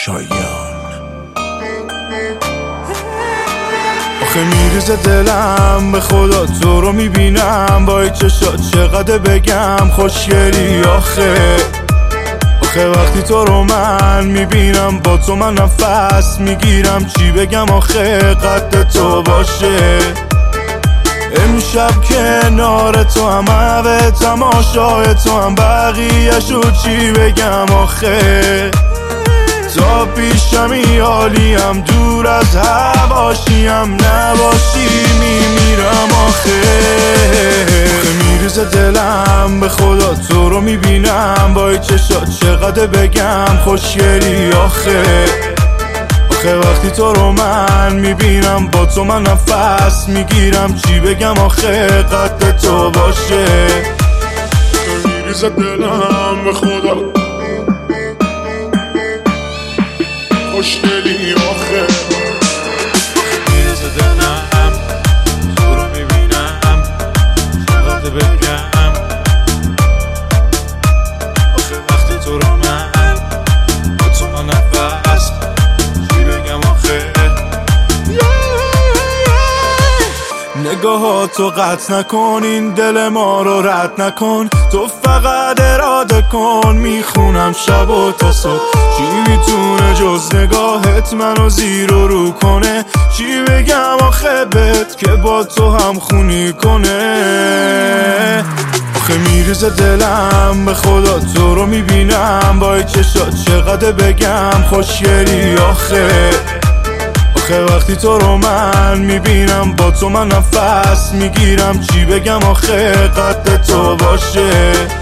شایان. آخه میریزه دلم به خدا تو رو میبینم، با این چشات چقدر بگم خوشگلی. آخه وقتی تو رو من میبینم، با تو من نفس میگیرم. چی بگم آخه قد تو باشه. امشب کنار تو هم به تماشای تو هم، بقیه‌شو چی بگم آخه. تا پیشمی عالیم، دور از هواشیم، نباشی میمیرم آخه. میریزه دلم به خدا تو رو میبینم، با این چشات چقدر بگم خوشگلی. آخه وقتی تو رو من میبینم، با تو من نفس میگیرم. چی بگم آخه قد تو باشه. میریزه دلم به خدا خوشگلی. آخه میریزه دلم تو رو میبینم، چقدر بگم آخه وقتی تو رو من، با تو من نفس. چی بگم آخه. نگاهاتو قطع نکن، این دل ما رو رد نکن. تو فقط اراده کن، میخونم شب و تا صبح. چی میتونه جز نگاهت منو زیر و رو کنه. چی بگم آخه بهت که با تو هم خونی کنه. آخه میریزه دلم به خدا تو رو میبینم، با این چشات چقدر بگم خوشگلی. آخه وقتی تو رو من میبینم، با تو من نفس میگیرم. چی بگم آخه قد تو باشه.